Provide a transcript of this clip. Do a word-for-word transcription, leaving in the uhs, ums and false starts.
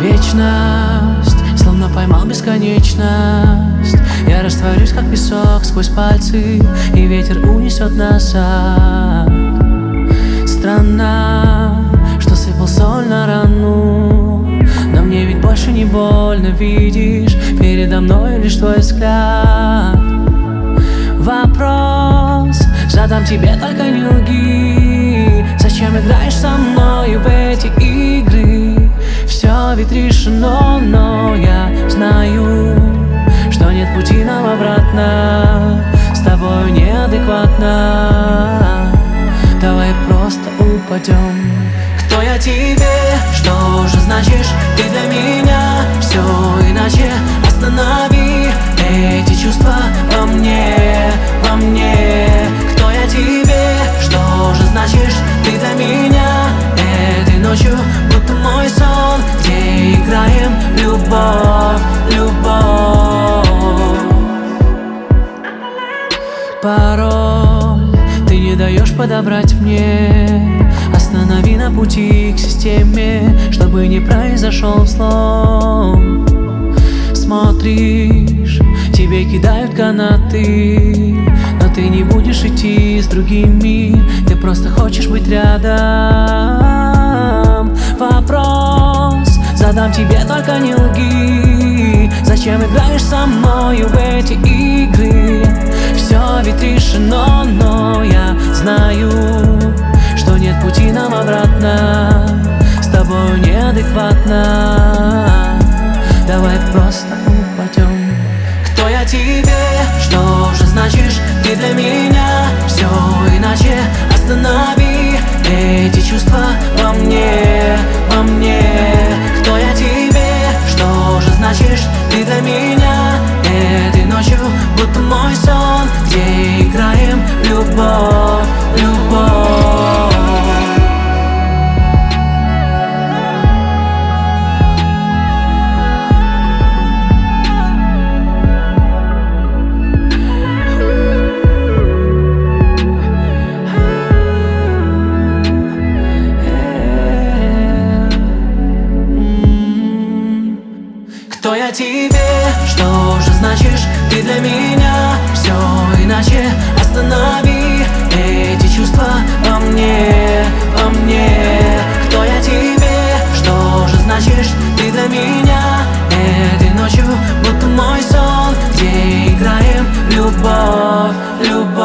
Вечность, словно поймал бесконечность. Я растворюсь, как песок, сквозь пальцы, и ветер унесет назад. Странно, что сыпал соль на рану, но мне ведь больше не больно, видишь, передо мной лишь твой взгляд. Вопрос задам тебе, только не лги. Зачем играешь со мной в эти игры? Все ведь решено, но я знаю, что нет пути нам обратно. С тобой неадекватно. Давай просто упадем. Кто я тебе? Что же значишь ты для меня? Все иначе. Останови эти чувства во мне, во мне. Кто я тебе? Что же значишь ты для меня? Этой ночью будто мой сон, где играем любовь, любовь. Пароль ты не даешь подобрать мне. Останови на пути к системе, чтобы не произошел взлом. Смотришь, тебе кидают канаты, но ты не будешь идти с другими. Ты просто хочешь быть рядом. Вопрос задам тебе, только не лги. Зачем играешь со мною в эти игры? Все ведь решено, но я знаю, что нет пути нам обратно. С тобой неадекватно. Давай просто упадем. Кто я тебе? Что же значишь ты для меня? Все иначе. Останови эти чувства во мне, во мне. Кто я тебе? Что же значишь ты для меня? Этой ночью будто мой сон, где играем любовь, любовь. Кто я тебе? Что же значишь ты для меня? Все иначе. Останови эти чувства во мне, во мне. Кто я тебе? Что же значишь ты для меня? Этой ночью будто мой сон, где играем любовь, любовь.